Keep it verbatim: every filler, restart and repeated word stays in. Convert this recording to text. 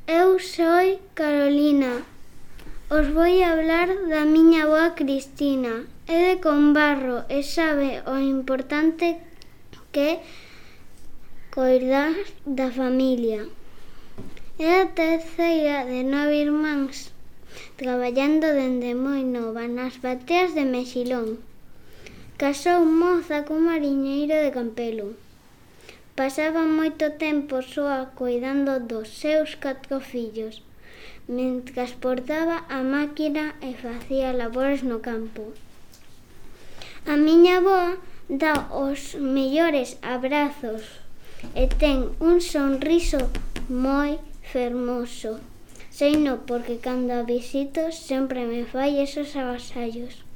Eu soy Carolina. Os voi hablar da miña avoa Cristina. É de Combarro e sabe o importante que é coidar da familia. É a terceira de nove irmáns, traballando dende moi nova nas bateas de Mexilón. Casou moza cun mariñeiro de Campelo. Pasaba moito tempo soa coidando dos seus catro fillos, mentras portaba a máquina e facía labores no campo. A miña avoa dá os mellores abrazos e ten un sorriso moi fermoso. Seino porque cando a visito sempre me fai esos agasallos.